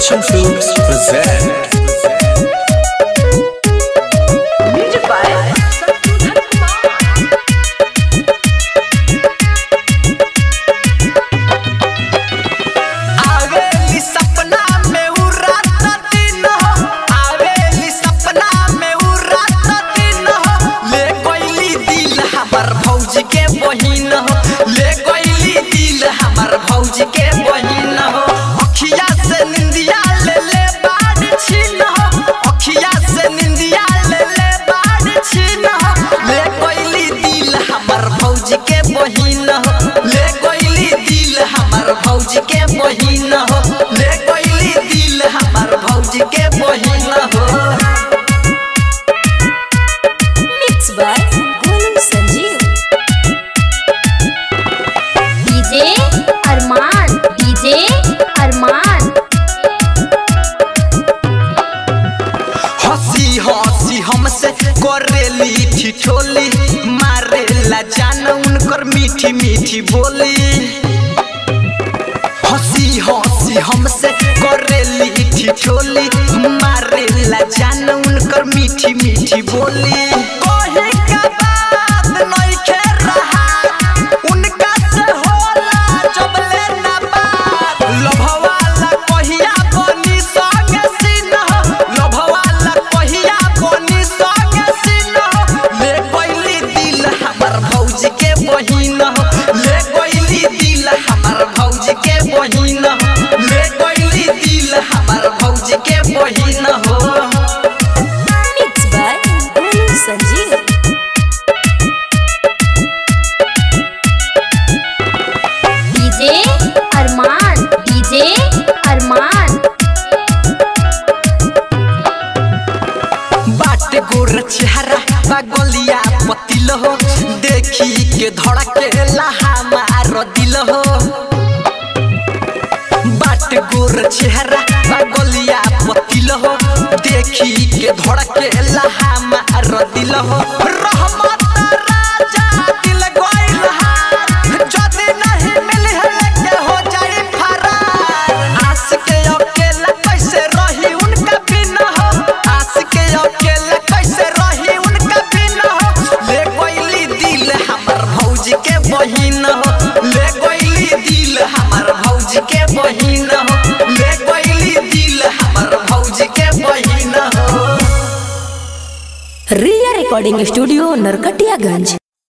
Darshan Films present. Music by Satudhan आवेली सपना में उ रात दिन हो, आवेली सपना में उ रात दिन हो, ले गइली दिल हमर भौजी के बहिन हो, ले गइली दिल हमर भौजी के बहिन हो। अखिया से निंदिया ले ले बाड़ छीन हो, अखिया से निंदिया ले ले बाड़ छीन हो, ले गइली दिल हमर भौजी के बहिन हो, ले गइली दिल हमर भौजी के बहिन हो, ले गइली दिल हमर भौजी के बहिन हो। Mixed by Golu Sanjeev. DJ Arman, DJ Arman. हंसी हंसी हमसे करेली ठिठोली, मारेला जान उनकर मीठी मीठी बोली। हंसी हंसी हमसे करेली ठिठोली, मारेला जान उनकर मीठी मीठी बोली। कहे का बात नइखे रहा, उनका से होला जबले ना बात। लभवाला कहिया बनी संगे सीन हो, लभवाला कहिया बनी संगे सीन हो, ले गइली दिल हमर भौजी के बहिन हो, ले गइली दिल हमर भौजी के बहिन हो, ले गइली दिल हमर भौजी के बहिन हो। Mixed by Golu Sanjeev. DJ Arman, DJ Arman. बाट गोर चेहरा बगलिया पतिल हो, देखी के धड़के हमार दिल हो। बाट गोर चेहरा बगलिया पतिल हो, देखी के धड़के हमार दिल हो। रहमत राजा दिल गइल हार, जदी नहीं मिली के हो जाई फरार। आस के अकेला कैसे रही उनका बिना हो, आस के अकेला कैसे रही उनका बिना हो, ले गइली दिल हमर भौजी के बहिन हो, ले गइली दिल हमर भौजी के बहिन हो, ले गइली दिल हमर भौजी के बहिन हो। Ria Recording Studio, Narkatiyaganj.